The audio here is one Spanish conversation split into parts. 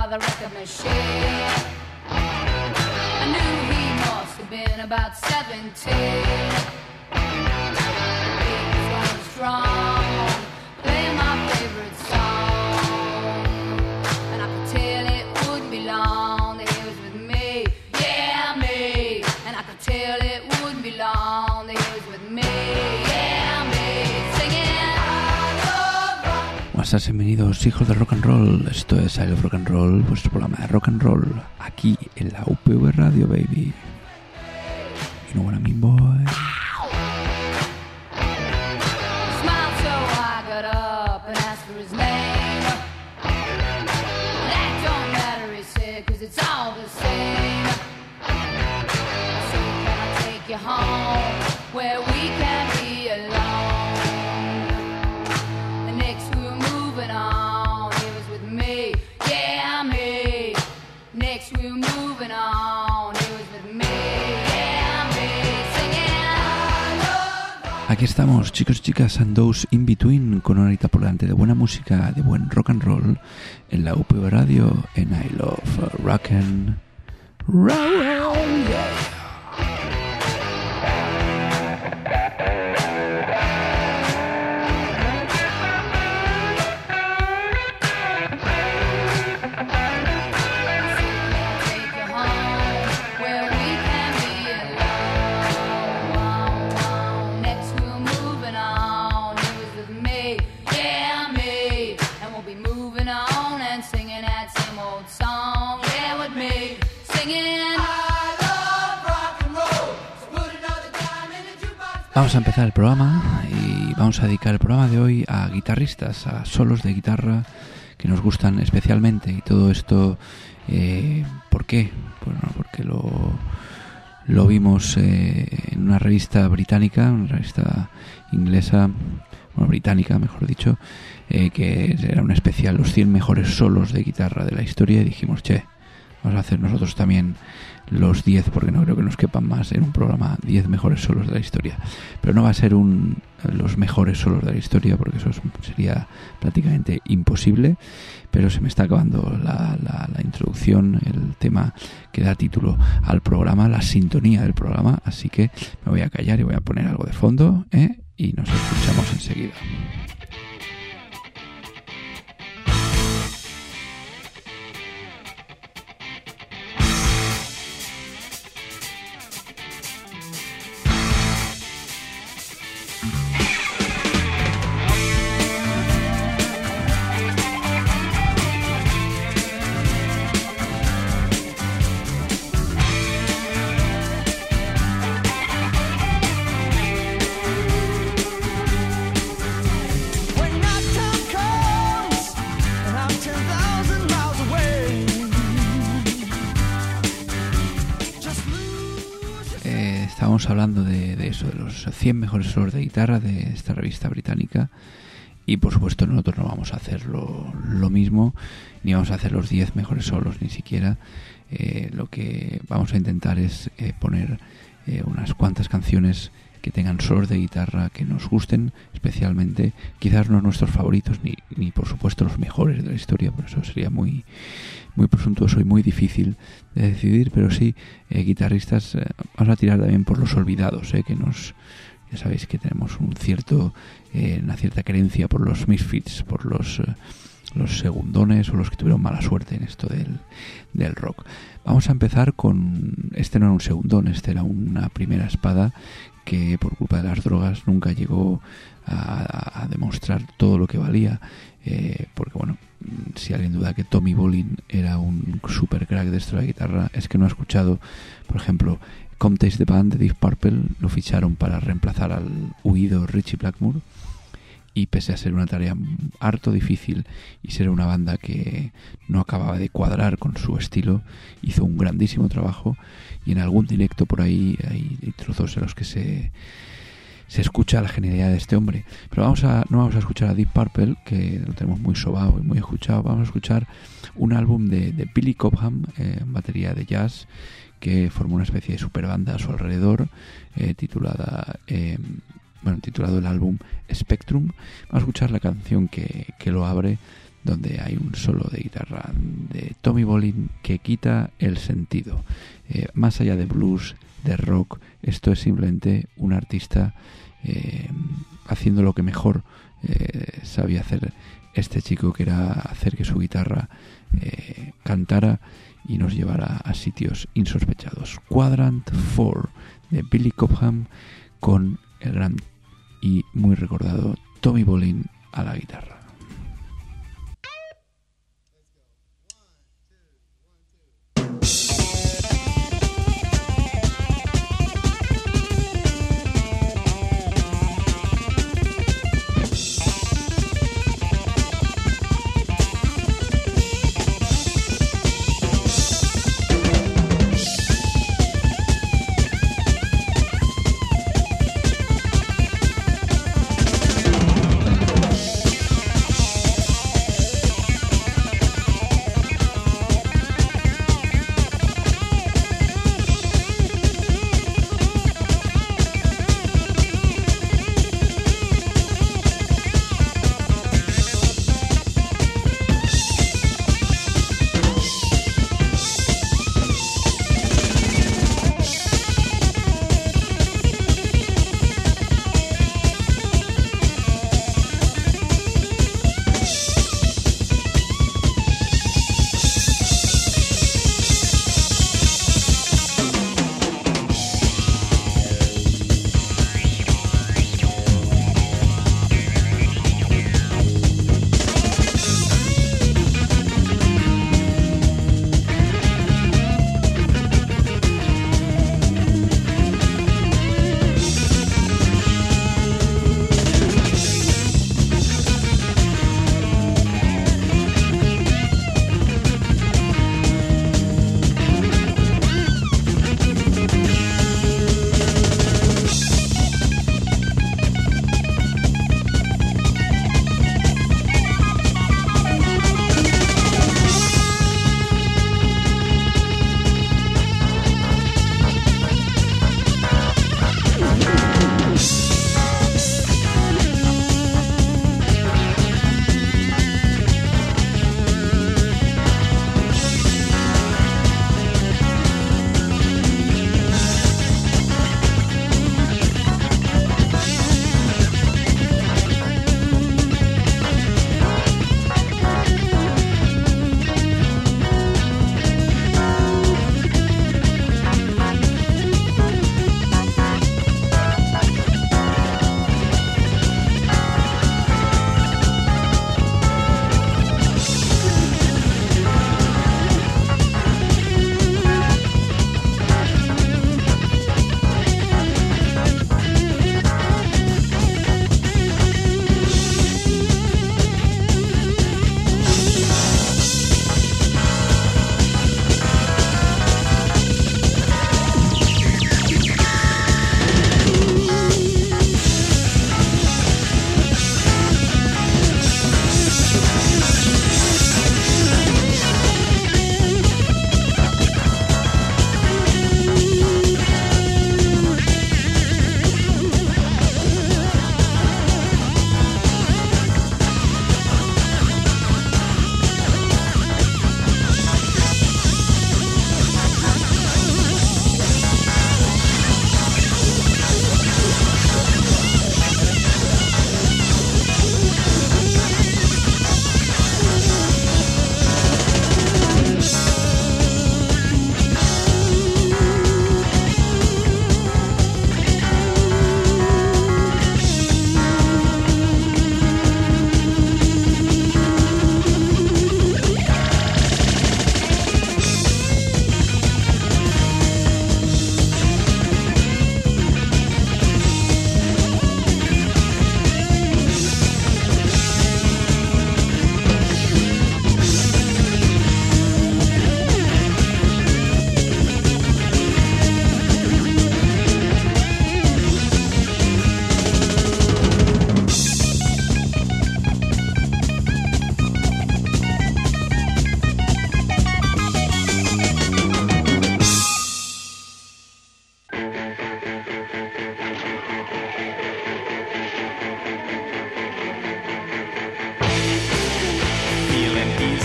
the record machine. I knew he must have been about 17. He was going strong, playing my favorite song, and I could tell it wouldn't be long that he was with me, yeah, me. And I could tell it wouldn't be long that he was with me, yeah, me. Singing I love rock. Buenas, bienvenidos hijos del rock and roll. Esto es I Love Rock and Roll, vuestro programa de rock and roll, aquí en la UPV Radio, baby. You know what I mean, boy. Smiled so I got up and asked for his name. That don't matter, he said, 'cause it's all the same. So can I take you home where we can be alone? The next we were moving on, he was with me, yeah, me. Next we were moving on, he was with me, yeah, me. Singing I love. Aquí estamos, chicos y chicas, and those in between, con una horita por delante de buena música, de buen rock and roll, en la UPV Radio, en I Love Rock and Roll, yeah. Take you home where we can be alone. Next we're moving on. He was with me, yeah, me. And we'll be moving on and singing that same old song, yeah, with me. Singing I love rock and roll. So put another dime in the jukebox. Vamos a empezar el programa y vamos a dedicar el programa de hoy a guitarristas, a solos de guitarra que nos gustan especialmente. Y todo esto, ¿por qué? Bueno, porque lo vimos en una revista británica, una revista inglesa, bueno, británica mejor dicho, que era un especial, los 100 mejores solos de guitarra de la historia, y dijimos, vamos a hacer nosotros también los 10, porque no creo que nos quepan más en un programa, 10 mejores solos de la historia. Pero no va a ser los mejores solos de la historia, porque eso sería prácticamente imposible. Pero se me está acabando la introducción, el tema que da título al programa, la sintonía del programa. Así que me voy a callar y voy a poner algo de fondo, y nos escuchamos enseguida. Estábamos hablando de eso, de los 100 mejores solos de guitarra de esta revista británica, y por supuesto nosotros no vamos a hacer lo mismo, ni vamos a hacer los 10 mejores solos ni siquiera. Lo que vamos a intentar es poner unas cuantas canciones que tengan solos de guitarra que nos gusten especialmente, quizás no nuestros favoritos ni por supuesto los mejores de la historia, por eso sería muy presuntuoso y muy difícil de decidir, pero sí guitarristas. Vamos a tirar también por los olvidados, que ya sabéis que tenemos una cierta querencia por los misfits, por los segundones o los que tuvieron mala suerte en esto del rock. Vamos a empezar con, este no era un segundón, este era una primera espada que por culpa de las drogas nunca llegó a demostrar todo lo que valía, porque bueno, si alguien duda que Tommy Bolin era un super crack de esto de la guitarra, es que no ha escuchado, por ejemplo, Come Taste the Band de Deep Purple. Lo ficharon para reemplazar al huido Richie Blackmore, y pese a ser una tarea harto difícil y ser una banda que no acababa de cuadrar con su estilo, hizo un grandísimo trabajo, y en algún directo por ahí hay trozos en los que se escucha la genialidad de este hombre. Pero no vamos a escuchar a Deep Purple, que lo tenemos muy sobado y muy escuchado. Vamos a escuchar un álbum de Billy Cobham, batería de jazz, que formó una especie de superbanda a su alrededor, titulado el álbum Spectrum. Vamos a escuchar la canción que lo abre, donde hay un solo de guitarra de Tommy Bolin que quita el sentido. Más allá de blues, de rock, esto es simplemente un artista haciendo lo que mejor sabía hacer este chico, que era hacer que su guitarra cantara y nos llevara a sitios insospechados. Quadrant 4 de Billy Cobham, con el gran y muy recordado Tommy Bolin a la guitarra.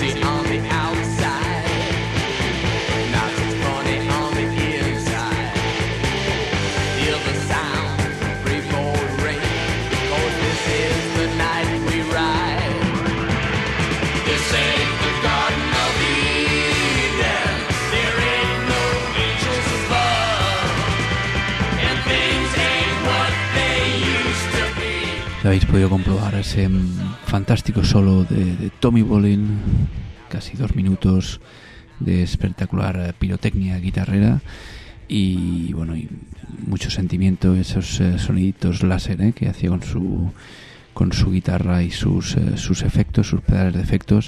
pretty on the outside, not so funny on the inside. Feel the sound, free fall rain, 'cause this is the night we ride. This ain't the Garden of Eden, there ain't no angels above, and things ain't what they used to be. Lo habéis podido comprobar, ese fantástico solo de Tommy Bolin, casi 2 minutos de espectacular pirotecnia guitarrera y bueno, y mucho sentimiento, esos soniditos láser que hacía con su guitarra y sus efectos, sus pedales de efectos.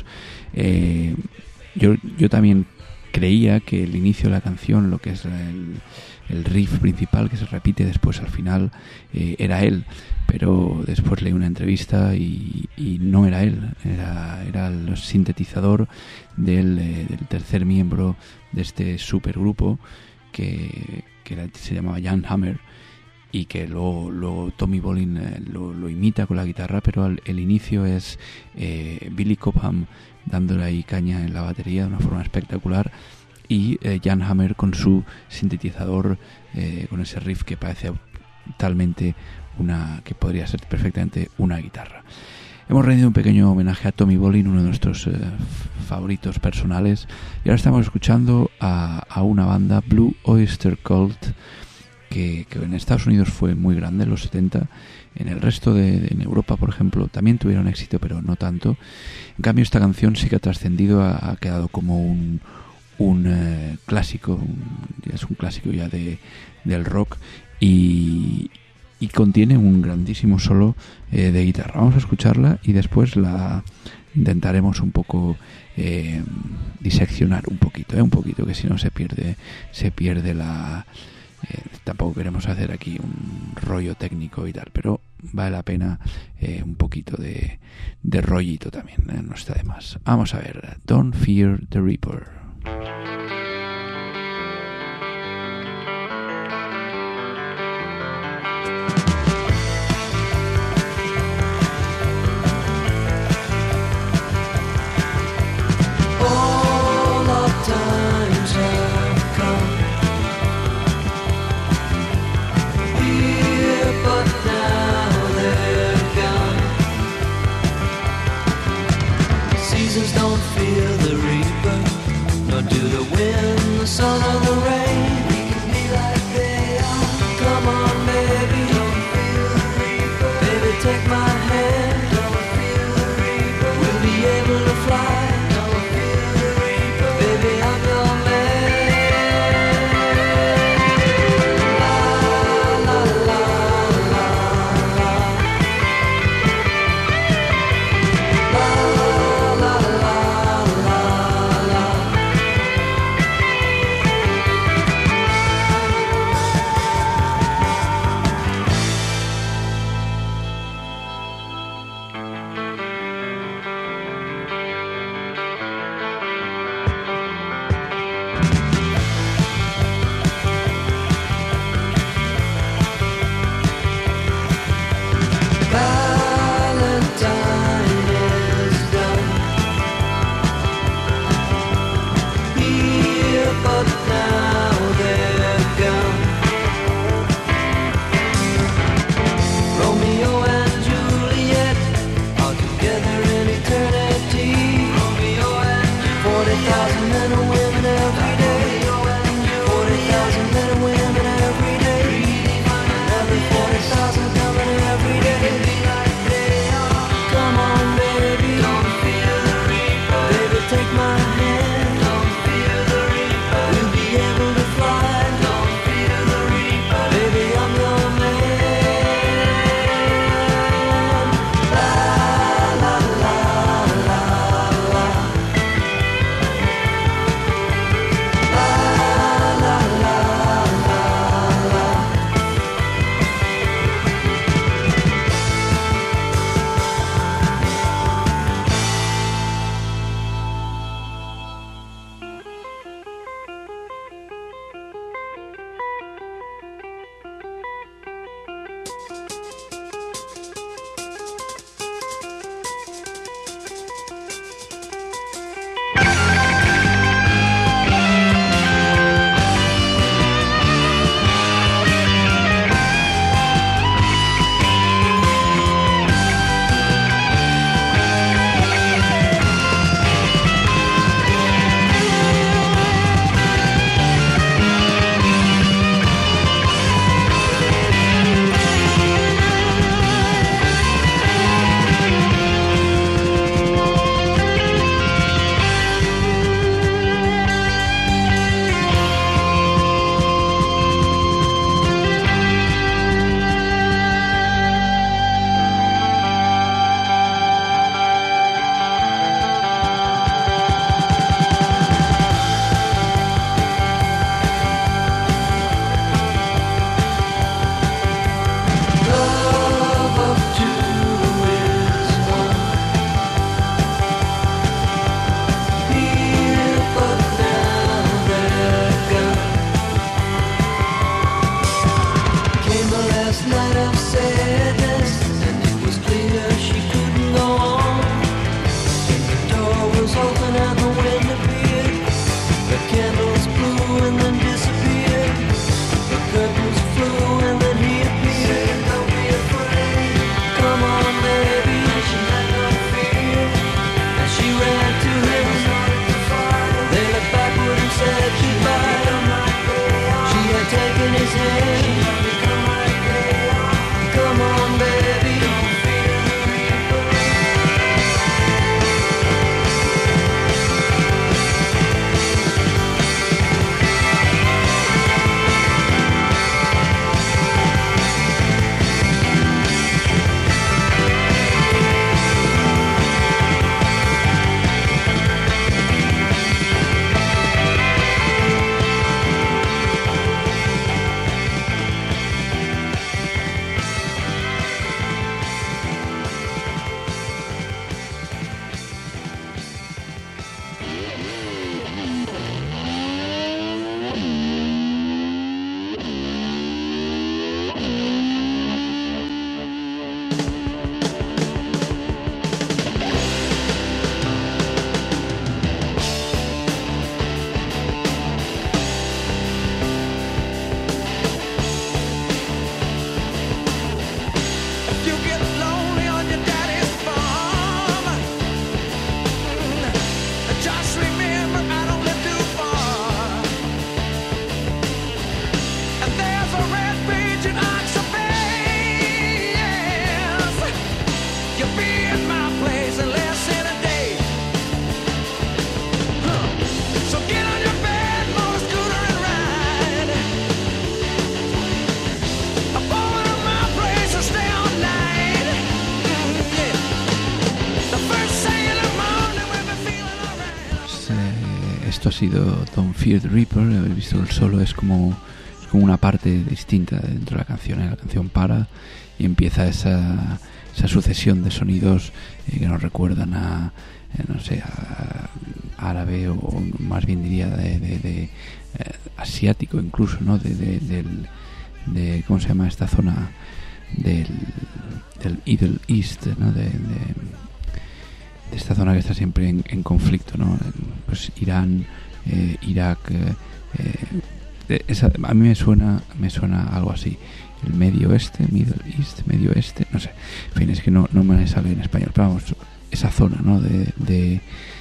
Yo también creía que el inicio de la canción, lo que es el riff principal que se repite después al final, era él, pero después leí una entrevista y no era él, era el sintetizador del tercer miembro de este supergrupo que se llamaba Jan Hammer, y que luego Tommy Bolin lo imita con la guitarra, pero el inicio es Billy Cobham dándole ahí caña en la batería de una forma espectacular, y Jan Hammer con su sintetizador, con ese riff que parece totalmente que podría ser perfectamente una guitarra. Hemos rendido un pequeño homenaje a Tommy Bolin, uno de nuestros favoritos personales, y ahora estamos escuchando a una banda, Blue Oyster Cult, que en Estados Unidos fue muy grande en los 70. En el resto en Europa, por ejemplo, también tuvieron éxito, pero no tanto. En cambio, esta canción sí que ha trascendido, ha quedado como un clásico, es un clásico ya del rock, y contiene un grandísimo solo de guitarra. Vamos a escucharla y después la intentaremos un poco diseccionar un poquito, que si no se pierde la... tampoco queremos hacer aquí un rollo técnico y tal, pero vale la pena un poquito de rollito también, no está de más. Vamos a ver, Don't Fear the Reaper. Don't fear the reaper, nor do the wind, the sun or the rain. We can be like they are. Come on, baby, don't fear the reaper. Baby, take my hand, don't fear the reaper. We'll be able to fly, don't fear the reaper. Baby, I'm your man. La la la la la. La la la. esto ha sido Don't Fear the Reaper. Habéis visto, el solo es como una parte distinta dentro de la canción. La canción para y empieza esa sucesión de sonidos que nos recuerdan a árabe, o más bien diría de asiático incluso, ¿no? De ¿cómo se llama esta zona? Del Middle East, ¿no? De esta zona que está siempre en conflicto, ¿no? Pues Irán, Irak, a mí me suena algo así, el Medio Oeste, Middle East, Medio Oeste, no sé, en fin, es que no me sale en español, pero vamos, esa zona, ¿no? de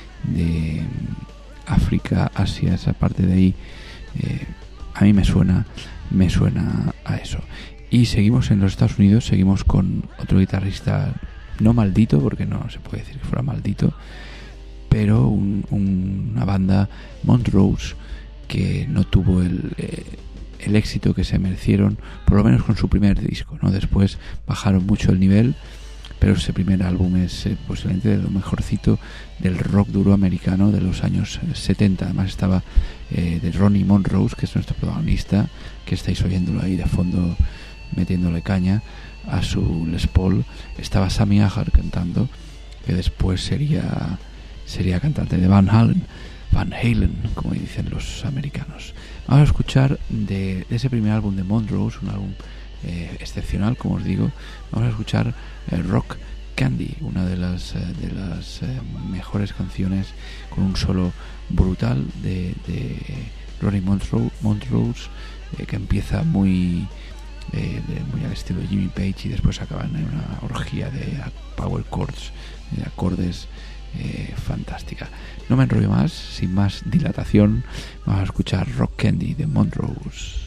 África, Asia, esa parte de ahí, a mí me suena a eso. Y seguimos en los Estados Unidos, seguimos con otro guitarrista, no maldito, porque no se puede decir que fuera maldito, pero una banda, Montrose, que no tuvo el éxito que se merecieron, por lo menos con su primer disco, ¿no? Después bajaron mucho el nivel, pero ese primer álbum es posiblemente de lo mejorcito del rock duro americano de los años 70. Además estaba de Ronnie Montrose, que es nuestro protagonista, que estáis oyéndolo ahí de fondo metiéndole caña a su Les Paul. Estaba Sammy Hagar cantando, que después sería cantante de Van Halen, como dicen los americanos. Vamos a escuchar de ese primer álbum de Montrose, un álbum excepcional, como os digo. Vamos a escuchar Rock Candy, una de las mejores canciones, con un solo brutal de Ronnie Montrose, que empieza muy al estilo de Jimmy Page y después acaban en una orgía de power chords, de acordes fantástica. No me enrollo más, sin más dilatación, vamos a escuchar Rock Candy de Montrose.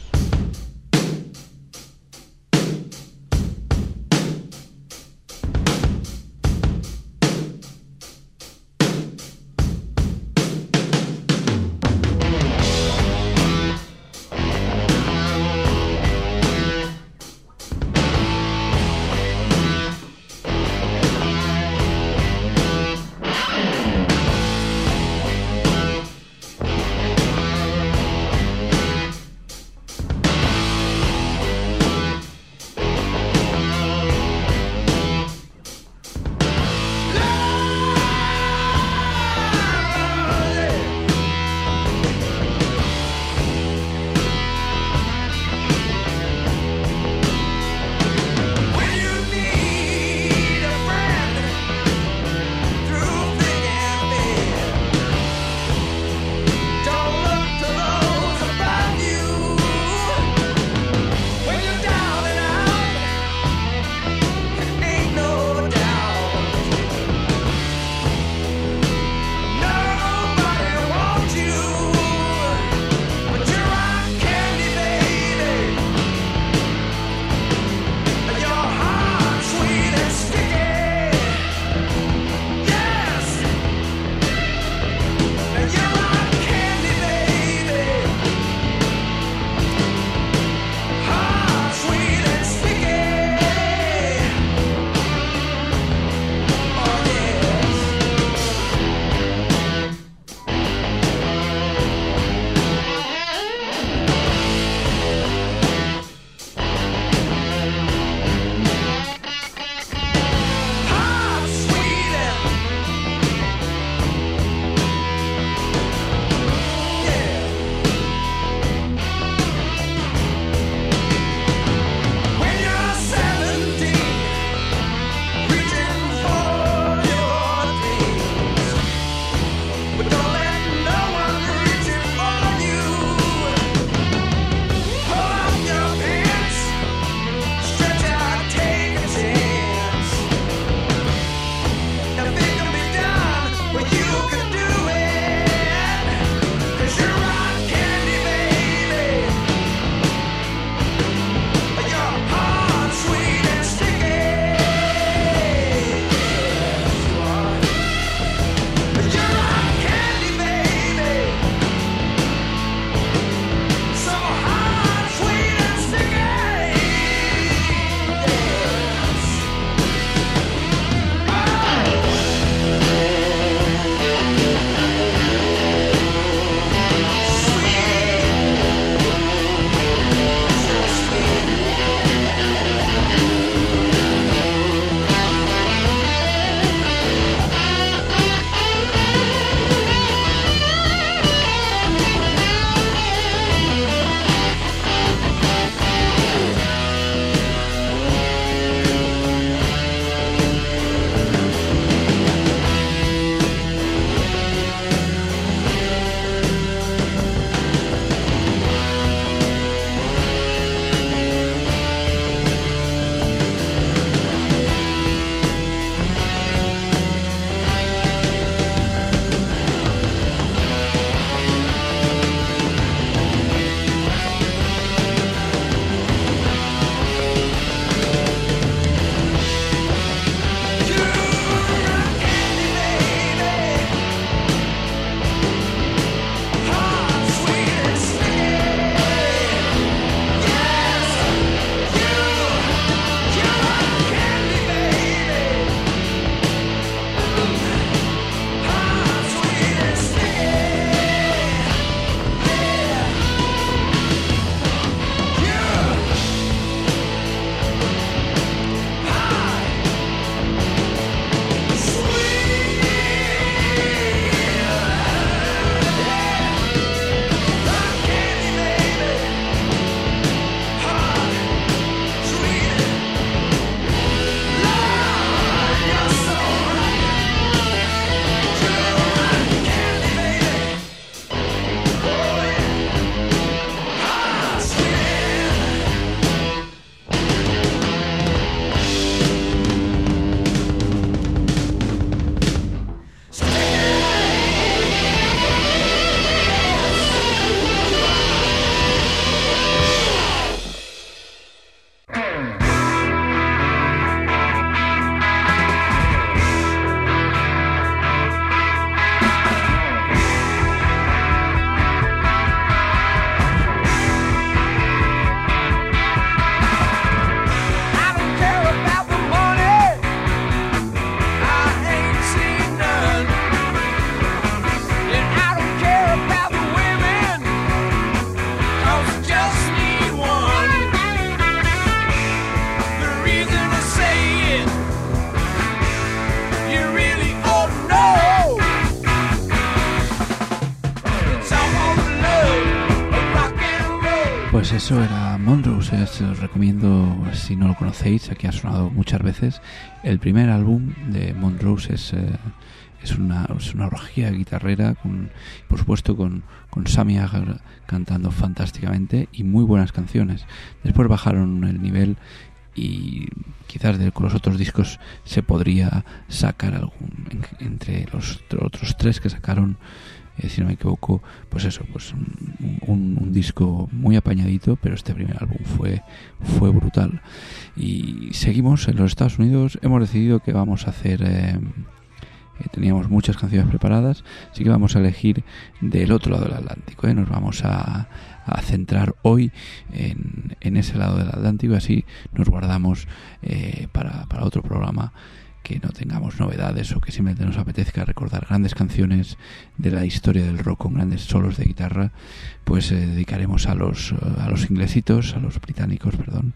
Pues eso era Montrose, os recomiendo, si no lo conocéis, aquí ha sonado muchas veces. El primer álbum de Montrose es una orgía guitarrera, por supuesto con Sammy Hagar cantando fantásticamente y muy buenas canciones. Después bajaron el nivel y quizás con los otros discos se podría sacar algún entre los otros tres que sacaron, si no me equivoco, pues eso, pues un disco muy apañadito, pero este primer álbum fue brutal. Y seguimos en los Estados Unidos. Hemos decidido que vamos a hacer teníamos muchas canciones preparadas, así que vamos a elegir del otro lado del Atlántico, Nos vamos a centrar hoy en ese lado del Atlántico, así nos guardamos para otro programa que no tengamos novedades o que simplemente nos apetezca recordar grandes canciones de la historia del rock con grandes solos de guitarra. Pues dedicaremos a los inglesitos, a los británicos, perdón,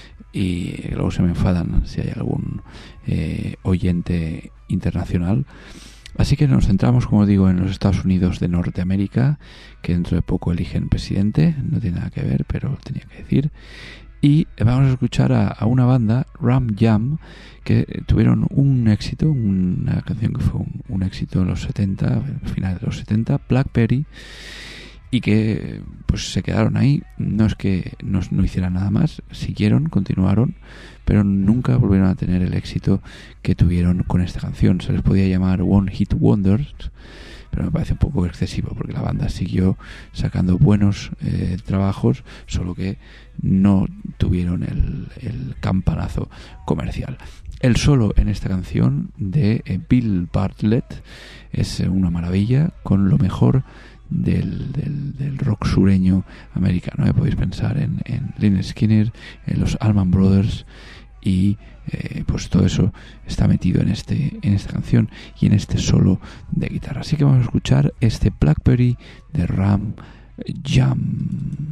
y luego se me enfadan si hay algún oyente internacional. Así que nos centramos, como digo, en los Estados Unidos de Norteamérica, que dentro de poco eligen presidente, no tiene nada que ver, pero tenía que decir. Y vamos a escuchar a una banda, Ram Jam, que tuvieron un éxito, una canción que fue un éxito en los 70, final de los 70, Blackberry, y que pues se quedaron ahí. No es que no hicieran nada más, siguieron, continuaron, pero nunca volvieron a tener el éxito que tuvieron con esta canción. Se les podía llamar One Hit Wonders, pero me parece un poco excesivo porque la banda siguió sacando buenos trabajos, solo que no tuvieron el campanazo comercial. El solo en esta canción de Bill Bartlett es una maravilla, con lo mejor del rock sureño americano. Podéis pensar en Lynyrd Skynyrd, en los Allman Brothers, y pues todo eso está metido en esta canción y en este solo de guitarra. Así que vamos a escuchar este Blackberry de Ram Jam.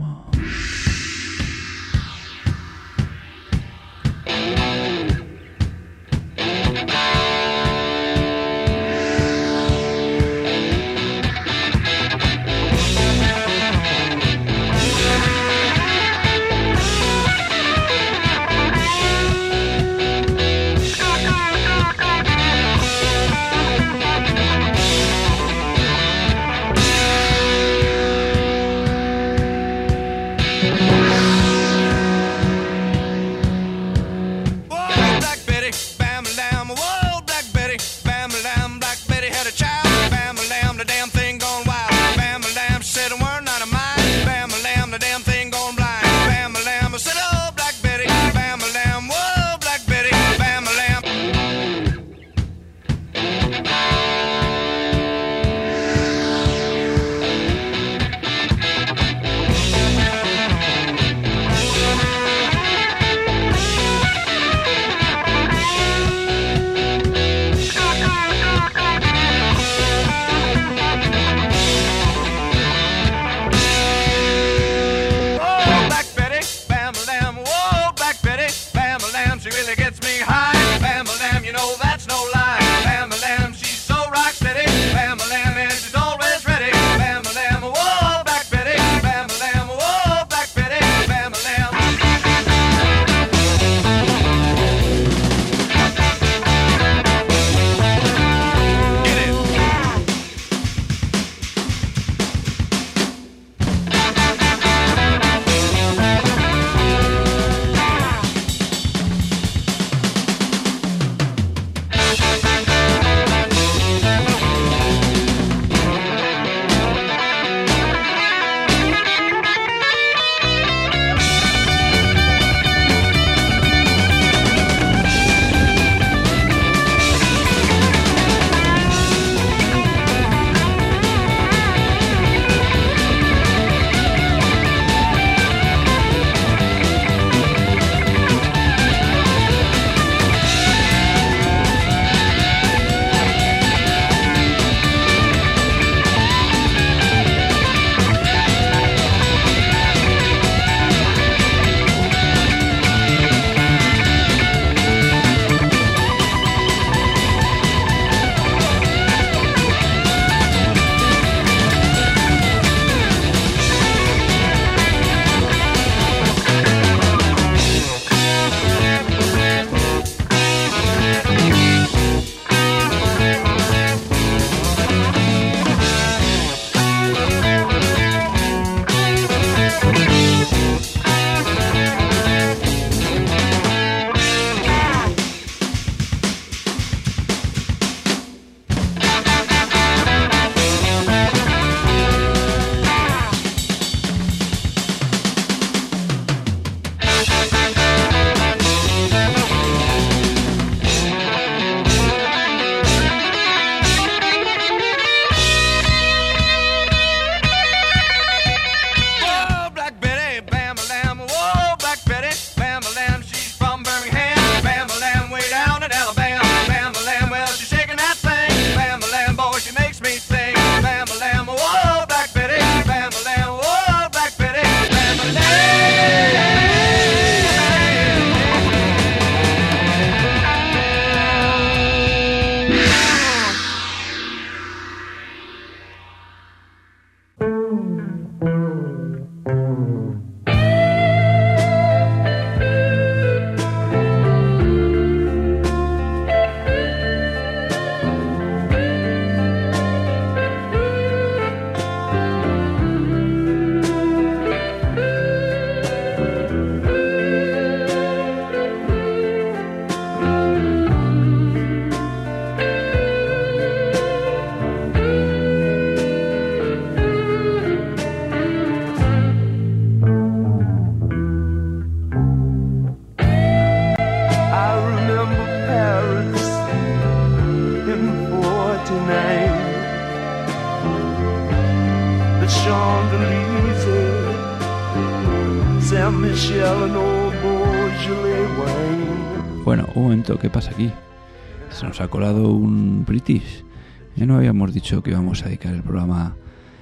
the Champs-Élysées, Saint-Michel and old Beaujolais wine. Bueno, un momento, ¿qué pasa aquí? Se nos ha colado un British. No habíamos dicho que íbamos a dedicar el programa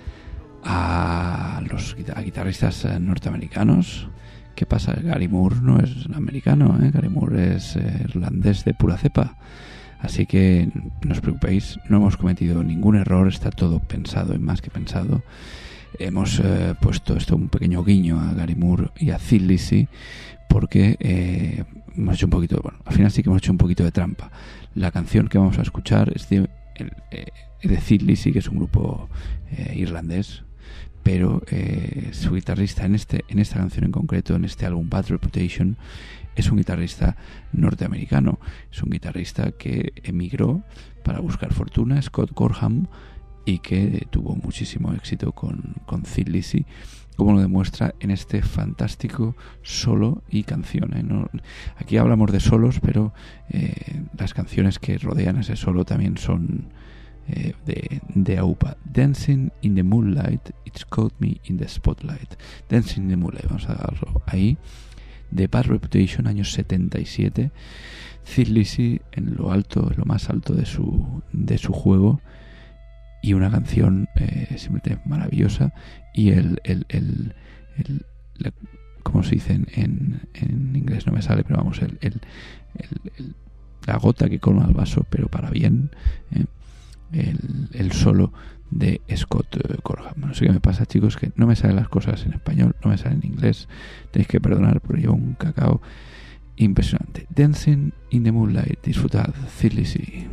a guitarristas norteamericanos. ¿Qué pasa? Gary Moore no es americano, Gary Moore es irlandés de pura cepa. Así que no os preocupéis, no hemos cometido ningún error, está todo pensado y más que pensado. Hemos puesto esto un pequeño guiño a Gary Moore y a Thin Lizzy porque hemos hecho un poquito, bueno, al final sí que hemos hecho un poquito de trampa. La canción que vamos a escuchar es de Thin Lizzy, que es un grupo irlandés, pero su guitarrista en esta canción en concreto, en este álbum Bad Reputation, es un guitarrista norteamericano. Es un guitarrista que emigró para buscar fortuna, Scott Gorham, y que tuvo muchísimo éxito con Thin Lizzy, como lo demuestra en este fantástico solo y canción. No, aquí hablamos de solos, pero las canciones que rodean ese solo también son de AUPA. Dancing in the Moonlight, It's Caught Me in the Spotlight. Dancing in the Moonlight, vamos a darlo ahí, de Bad Reputation, años 77. Thin Lizzy en lo más alto de su juego, y una canción simplemente maravillosa. Y ¿cómo se dice en inglés? No me sale, pero vamos, la gota que colma el vaso, pero para bien, el solo de Scott Gorham. No sé qué me pasa, chicos, que no me salen las cosas en español, no me salen en inglés. Tenéis que perdonar, pero llevo un cacao impresionante. Dancing in the Moonlight, disfrutad, Thin Lizzy.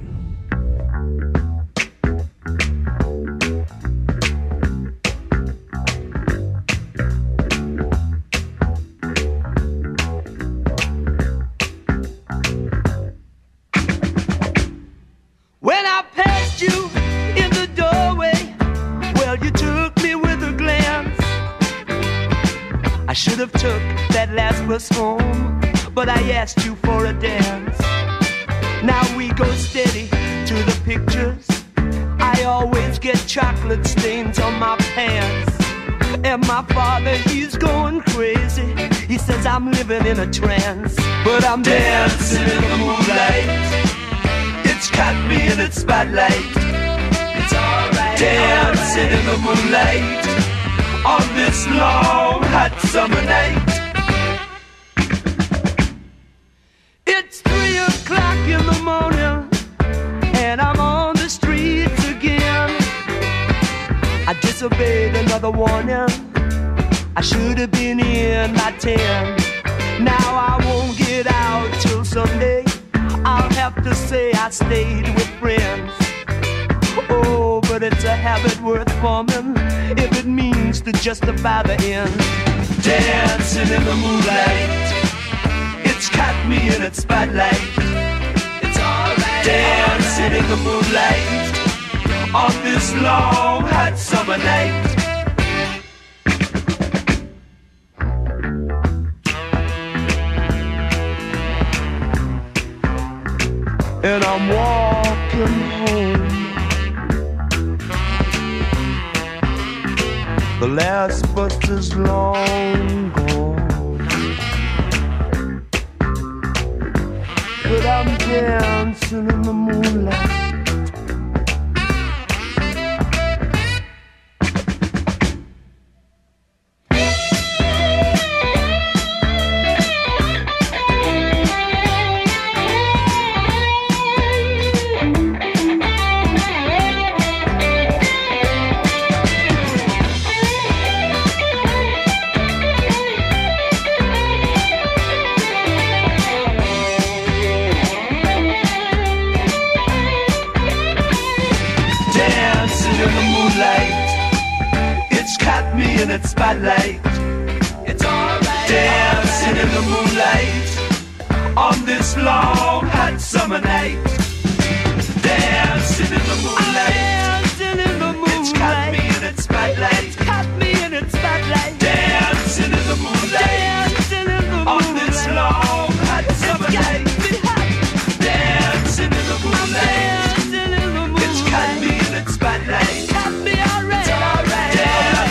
When I passed you in the doorway, well, you took me with a glance. I should have took that last bus home, but I asked you for a dance. Now we go steady to the pictures. I always get chocolate stains on my pants. And my father, he's going crazy. He says I'm living in a trance, but I'm dancing in the moonlight. It's caught me in its spotlight. It's alright. Dancing in the moonlight on this long hot summer night. It's 3 o'clock in the morning and I'm on the streets again. I disobeyed another warning. I should have been in by 10. Now I won't get out till Sunday. I'll have to say I stayed with friends. Oh, but it's a habit worth forming if it means to justify the end. Dancing in the moonlight, it's caught me in its spotlight. It's alright. Dancing in the moonlight on this long hot summer night. And I'm walking home. The last bus is long gone, but I'm dancing in the moonlight. Spotlight. It's alright. Dancing in the moonlight on this long hot summer night. Dancing in the moonlight. Dancing in the moonlight. It's caught me in its spotlight. It's caught me in its spotlight. Dancing in the moonlight. Dancing in the moonlight on this long hot summer night. Dancing in the moonlight. Dancing in the moonlight. It's caught me in its spotlight. It's caught me already. It's alright.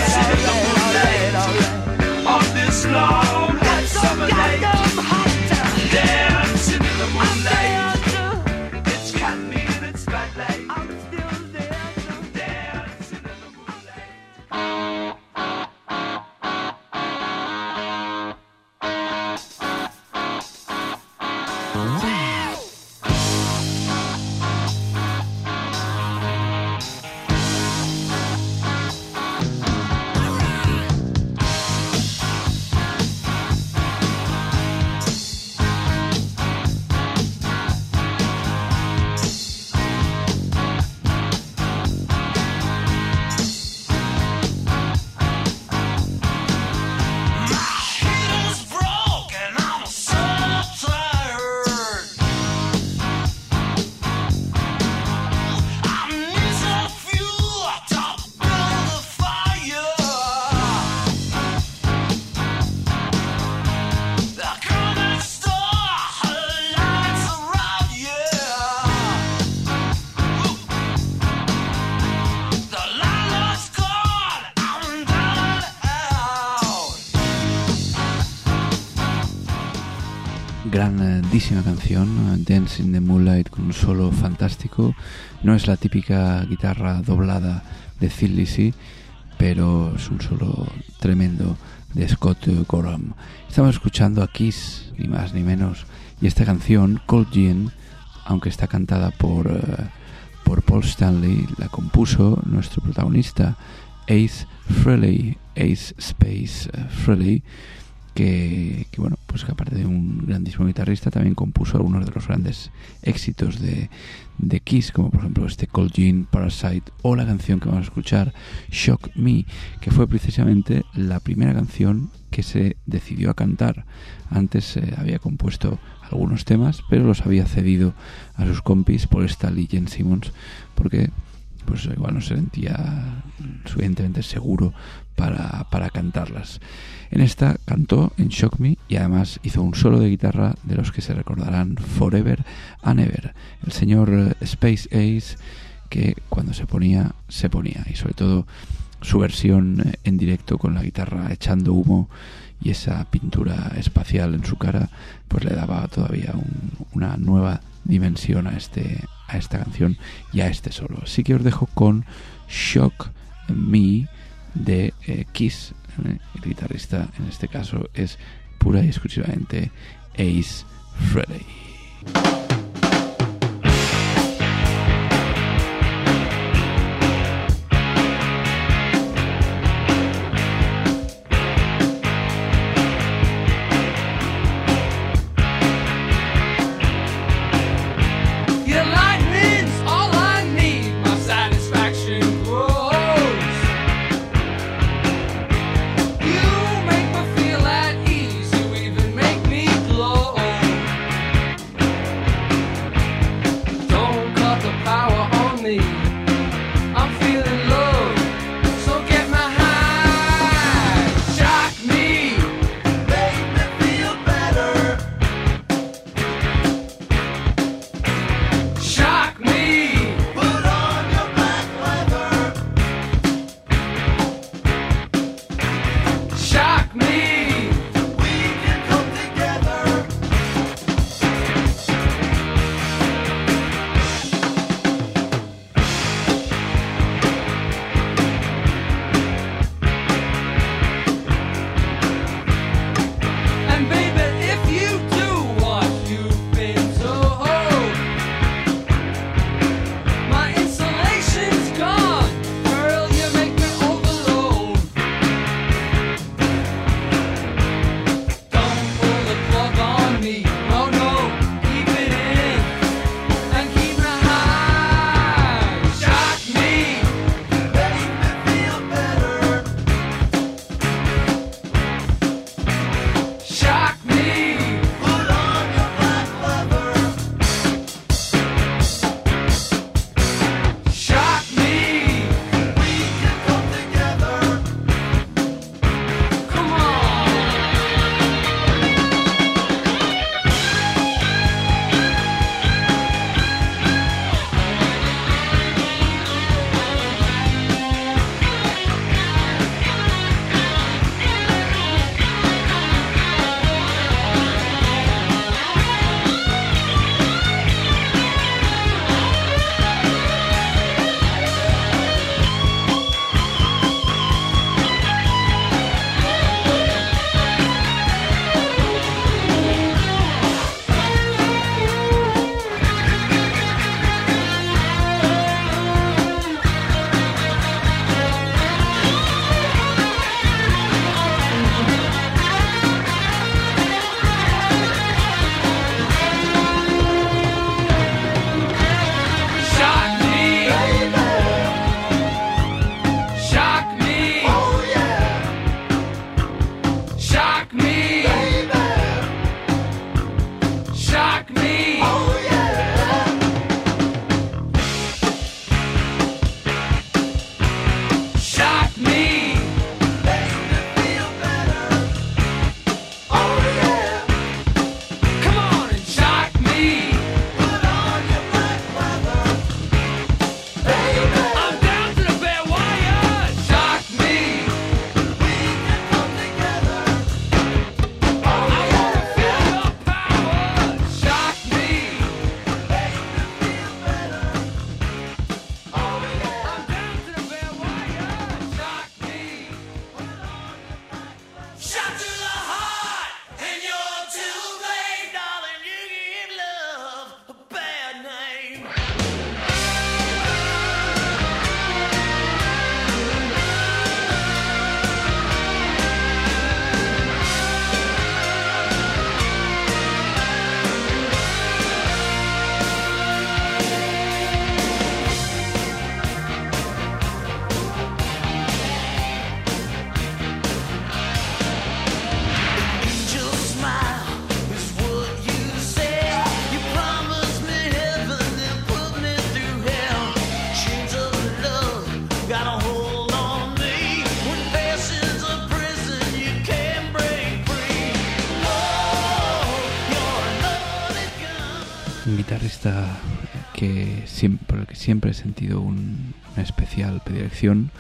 grandísima canción, Dance in the Moonlight, con un solo fantástico. No es la típica guitarra doblada de Thin Lizzy, pero es un solo tremendo de Scott Gorham. Estamos escuchando a Kiss, ni más ni menos, y esta canción, Cold Gin, aunque está cantada por Paul Stanley, la compuso nuestro protagonista Ace Frehley, Ace Space Frehley, que bueno, pues que aparte de un grandísimo guitarrista también compuso algunos de los grandes éxitos de Kiss, como por ejemplo este Cold Gin, Parasite, o la canción que vamos a escuchar, Shock Me, que fue precisamente la primera canción que se decidió a cantar. Antes había compuesto algunos temas, pero los había cedido a sus compis Paul Stanley y Gene Simmons, porque pues igual no se sentía suficientemente seguro para cantarlas. En esta cantó en Shock Me y además hizo un solo de guitarra de los que se recordarán forever and ever. El señor Space Ace, que cuando se ponía, y sobre todo su versión en directo con la guitarra echando humo y esa pintura espacial en su cara, pues le daba todavía una nueva dimensión a esta canción y a este solo. Así que os dejo con Shock Me de Kiss. El guitarrista en este caso es pura y exclusivamente Ace Frehley. guitarrista por el que siempre he sentido una especial predilección,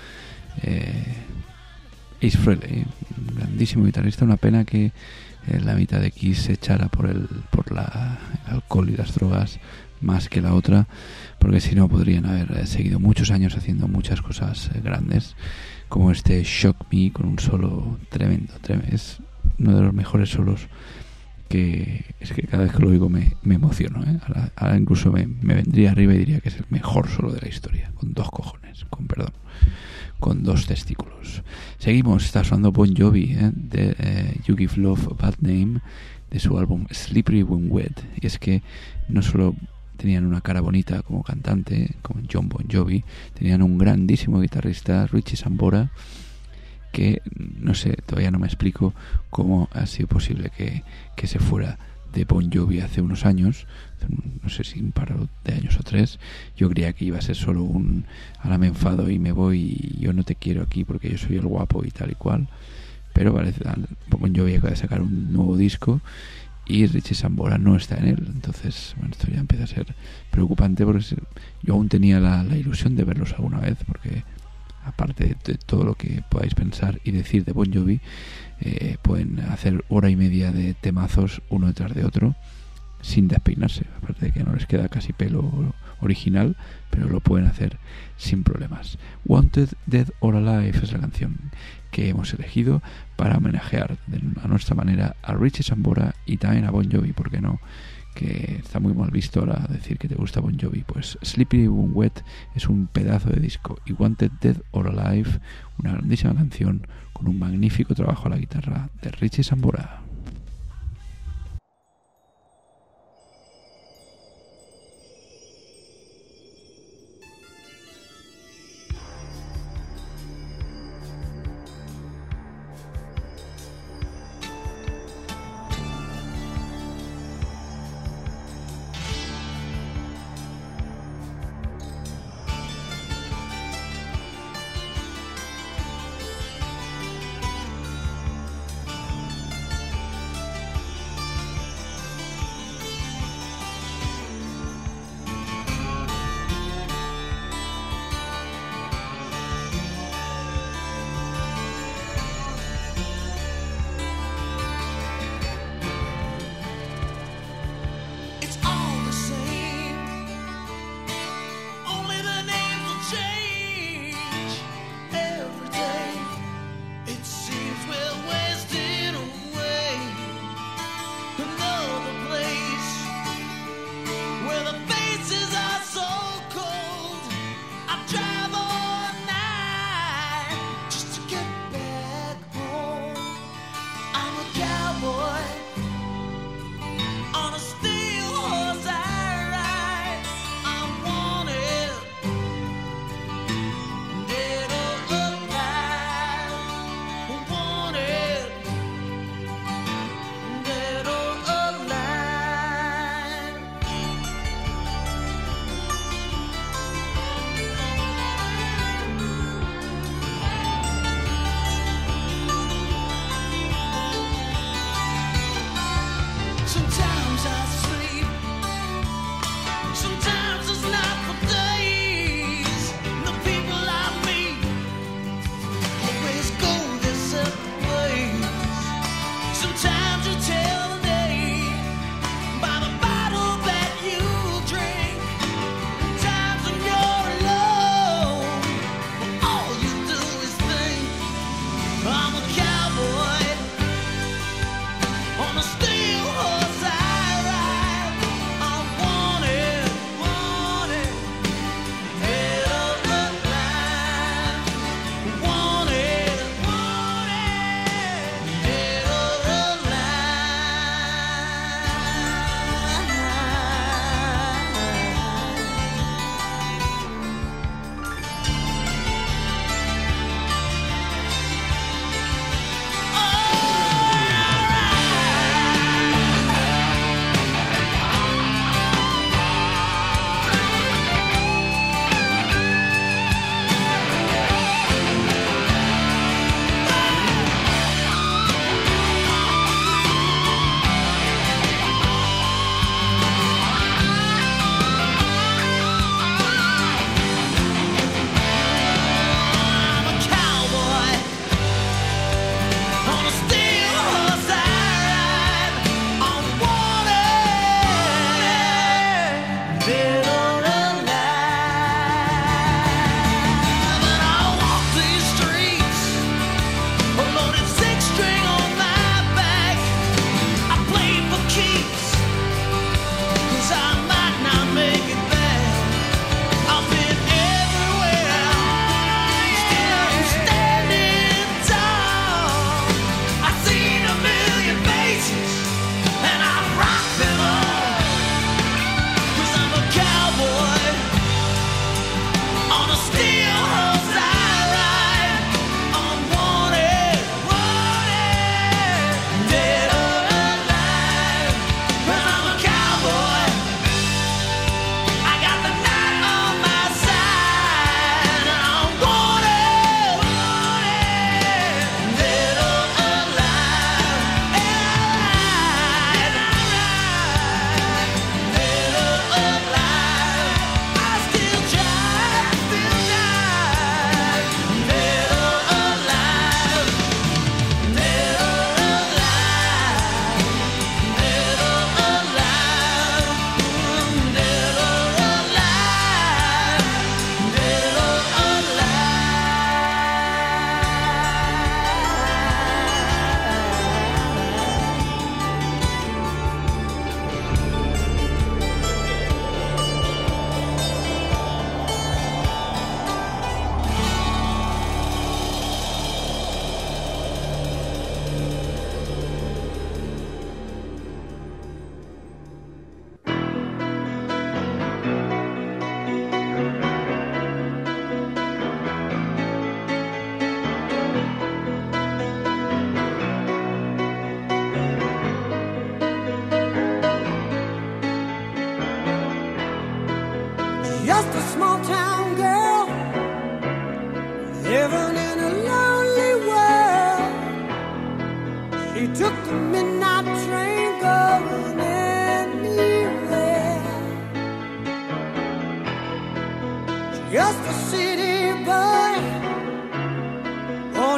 Ace Frehley, un grandísimo guitarrista. Una pena que la mitad de Kiss se echara por el alcohol y las drogas más que la otra, porque si no podrían haber seguido muchos años haciendo muchas cosas grandes, como este Shock Me, con un solo tremendo. Es uno de los mejores solos que es que cada vez que lo oigo me emociono, ¿eh? Ahora incluso me vendría arriba y diría que es el mejor solo de la historia, con dos cojones, con dos testículos. Seguimos, está sonando Bon Jovi, de You Give Love a Bad Name, de su álbum Slippery When Wet. Y es que no solo tenían una cara bonita como cantante, como John Bon Jovi, tenían un grandísimo guitarrista, Richie Sambora, que no sé, todavía no me explico cómo ha sido posible que se fuera de Bon Jovi hace unos años, no sé si un par de años o 3. Yo creía que iba a ser solo ahora me enfado y me voy y yo no te quiero aquí porque yo soy el guapo y tal y cual, pero parece Bon Jovi acaba de sacar un nuevo disco y Richie Sambora no está en él. Entonces, bueno, esto ya empieza a ser preocupante, porque yo aún tenía la ilusión de verlos alguna vez, porque aparte de todo lo que podáis pensar y decir de Bon Jovi, pueden hacer hora y media de temazos uno detrás de otro sin despeinarse, aparte de que no les queda casi pelo original, pero lo pueden hacer sin problemas. Wanted, Dead or Alive es la canción que hemos elegido para homenajear a nuestra manera a Richie Sambora y también a Bon Jovi, ¿por qué no? Que está muy mal visto ahora decir que te gusta Bon Jovi. Pues Slippery When Wet es un pedazo de disco, y Wanted, Dead or Alive, una grandísima canción con un magnífico trabajo a la guitarra de Richie Sambora.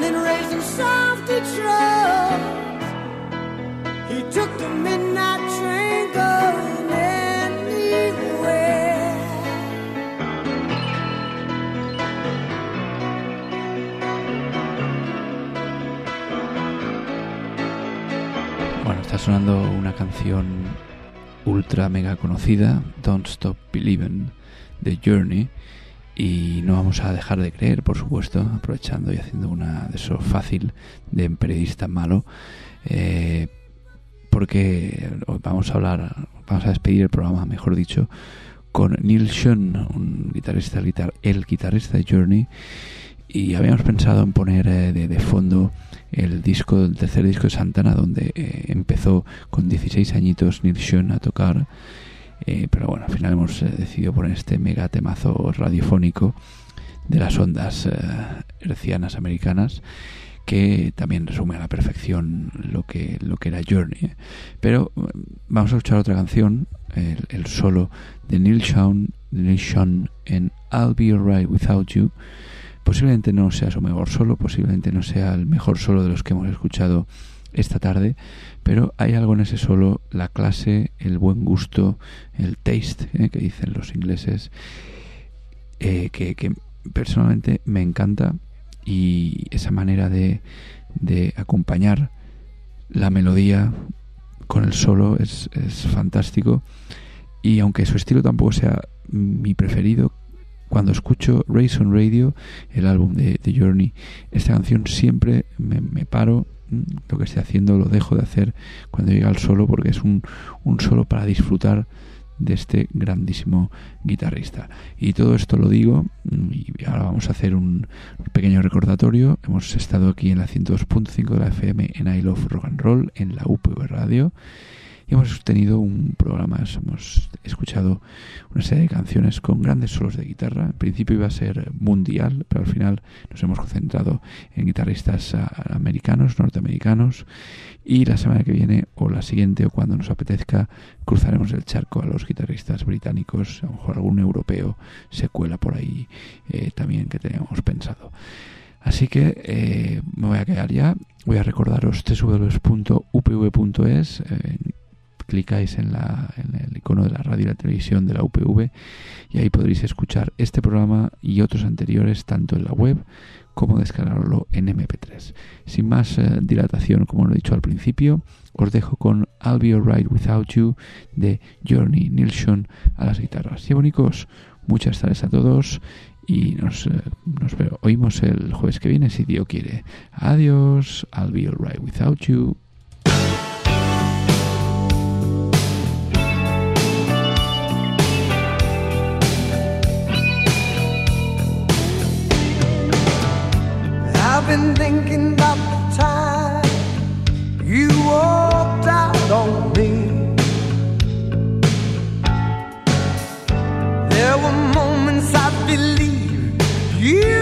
morning raised in South Detroit. He took the midnight train going anywhere. Bueno, está sonando una canción ultra mega conocida, Don't Stop Believin', de Journey, y no vamos a dejar de creer, por supuesto, aprovechando y haciendo una de eso fácil de periodista malo, porque vamos a despedir el programa, mejor dicho, con Neil Schon, un guitarrista, el guitarrista de Journey, y habíamos pensado en poner de fondo el tercer disco de Santana, donde empezó con 16 añitos Neil Schon a tocar, pero bueno, al final hemos decidido poner este mega temazo radiofónico de las ondas hercianas americanas, que también resume a la perfección lo que era Journey. Pero vamos a escuchar otra canción, el solo de Neil Schon en I'll Be Alright Without You. Posiblemente no sea su mejor solo, posiblemente no sea el mejor solo de los que hemos escuchado esta tarde, pero hay algo en ese solo, la clase, el buen gusto, el taste, que dicen los ingleses, que personalmente me encanta, y esa manera de acompañar la melodía con el solo es fantástico. Y aunque su estilo tampoco sea mi preferido, cuando escucho Race on Radio, el álbum de Journey, esta canción siempre me paro, lo que estoy haciendo lo dejo de hacer cuando llega el solo, porque es un solo para disfrutar de este grandísimo guitarrista. Y todo esto lo digo, y ahora vamos a hacer un pequeño recordatorio. Hemos estado aquí en la 102.5 de la FM en I Love Rock and Roll, en la UPV Radio, y hemos tenido un programa, hemos escuchado una serie de canciones con grandes solos de guitarra. En principio iba a ser mundial, pero al final nos hemos concentrado en guitarristas americanos, norteamericanos, y la semana que viene o la siguiente, o cuando nos apetezca, cruzaremos el charco a los guitarristas británicos. A lo mejor algún europeo se cuela por ahí también, que teníamos pensado. Así que me voy a quedar ya. Voy a recordaros www.upv.es. Clicáis en el icono de la radio y la televisión de la UPV, y ahí podréis escuchar este programa y otros anteriores tanto en la web como descargarlo en MP3. Sin más dilatación, como lo he dicho al principio, os dejo con I'll Be Alright Without You de Journey, Neil Schon a las guitarras. Y bonicos, muchas tardes a todos, y nos oímos el jueves que viene, si Dios quiere. Adiós. I'll Be Alright Without You. I've been thinking about the time you walked out on me. There were moments I believed you